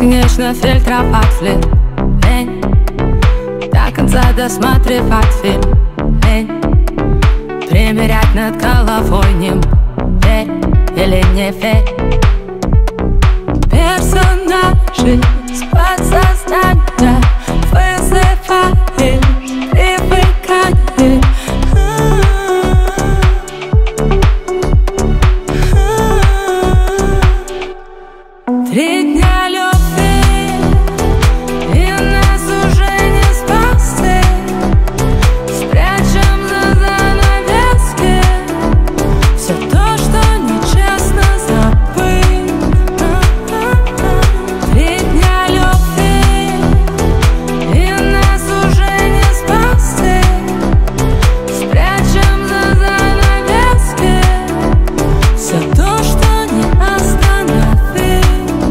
бесконечно фильтровать лень, до конца досматривать фильм, лень, примерять над головой ним, верь или не верь. Персонажи с подсознания вызываешь привыкание. 3 дня любви, и нас уже не спасти. Спрячем за занавески все то, что нечестно забыть. 3 дня любви, и нас уже не спасти. Спрячем за занавески все то, что не остановить.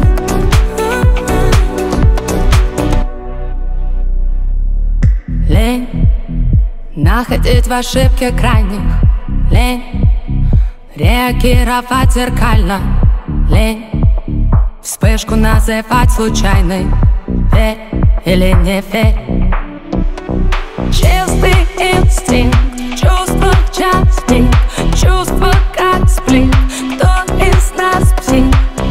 Лень находить в ошибке крайних, лень реагировать зеркально, лень вспышку называть случайной, верь или не верь. Чистый инстинкт, чувства в час пик, чувства как сплит, кто из нас псих?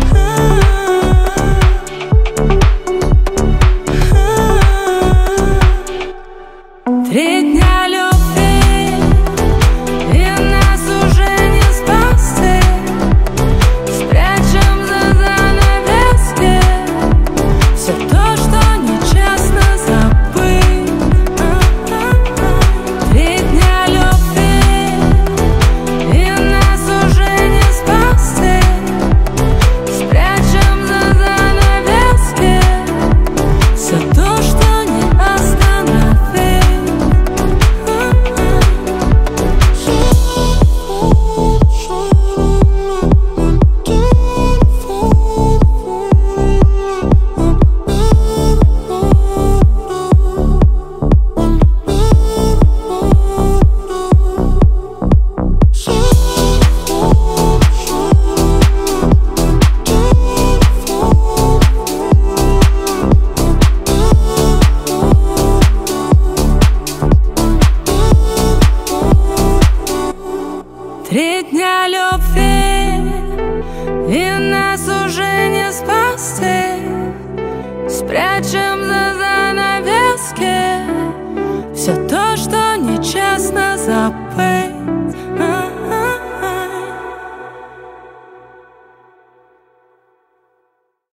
Три дня любви, и нас уже не спасти. Спрячем за занавески все то, что нечестно забыть. 3 дня любви, и нас уже не спасти. Спрячем за занавески все то, что не остановить. Три дня любви.